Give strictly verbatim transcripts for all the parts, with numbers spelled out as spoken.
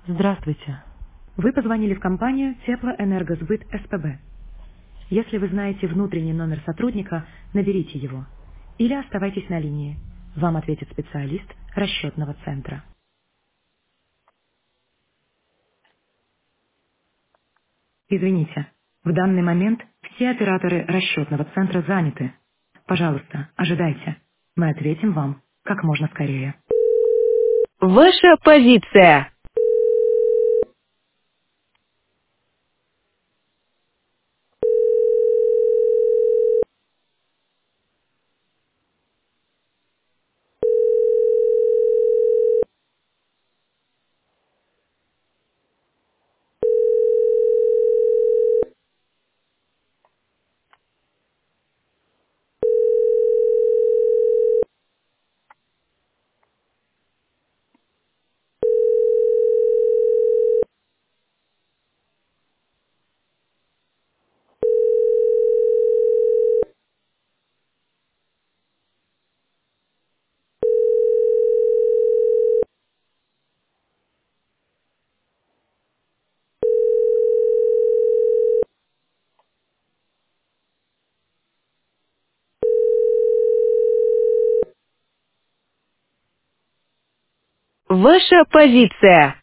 Здравствуйте. Вы позвонили в компанию Теплоэнергосбыт СПБ. Если вы знаете внутренний номер сотрудника, наберите его. Или оставайтесь на линии. Вам ответит специалист расчетного центра. Извините, в данный момент все операторы расчетного центра заняты. Пожалуйста, ожидайте. Мы ответим вам как можно скорее. Ваша позиция. Ваша позиция.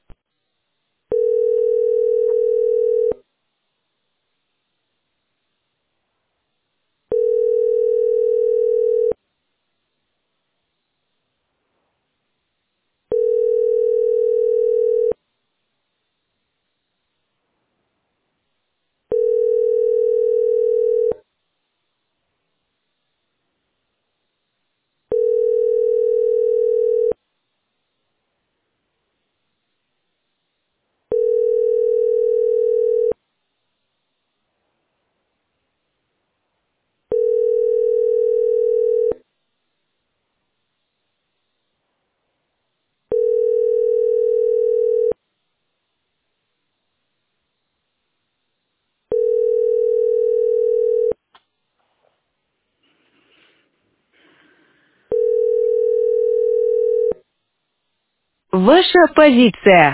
Ваша позиция.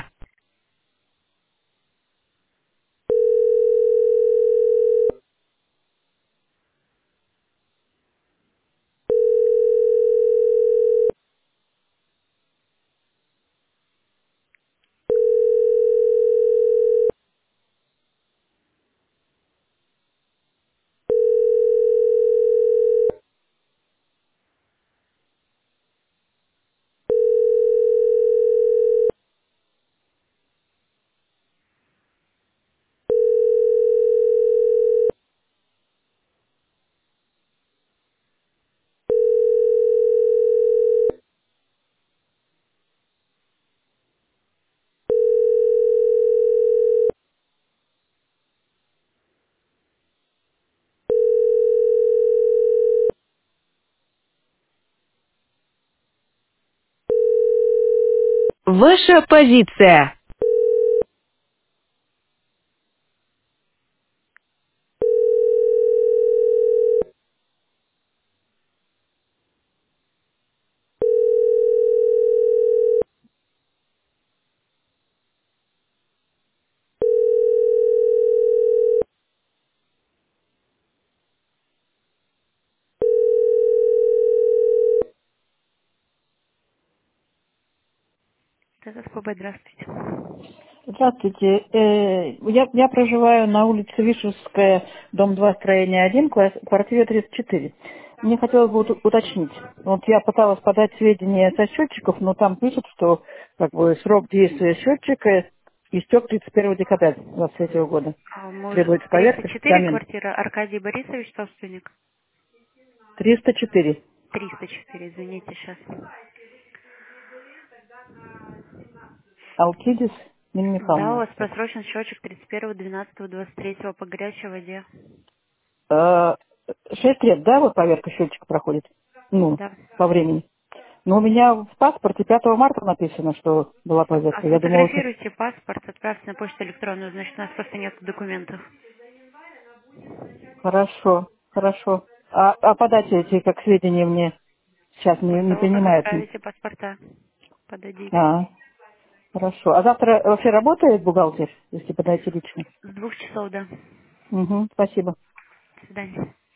Ваша позиция. Это СПБ, здравствуйте. Здравствуйте. Э, Я, я проживаю на улице Вишевская, дом два, строение один, ква- квартира тридцать четыре. Мне хотелось бы ут- уточнить. Вот я пыталась подать сведения со счетчиков, но там пишут, что как бы срок действия счетчика истек тридцать первого декабря двадцать третьего года. А, мы Требуется тридцать поверка, четыре замен. квартира, Аркадий Борисович, собственник. триста четыре. триста четыре, извините, сейчас. Алкидис Нина Да, у Михайловна. вас просрочен счетчик тридцать первого двенадцатого двадцать третьего по горячей воде. Э, Шесть лет, да, вот поверка счетчика проходит? Ну, Да. по времени. Но у меня в паспорте пятого марта написано, что была А проверка. Я думала, что сфотографируйте паспорт, отправьте на почту электронную, значит, у нас просто нет документов. хорошо, хорошо. А, а подать эти как сведения мне сейчас не, После не того, как принимают. отправите паспорта, подадите. А, Хорошо. А завтра вообще работает бухгалтер, если подойти лично? С двух часов, да. Угу, спасибо. До свидания.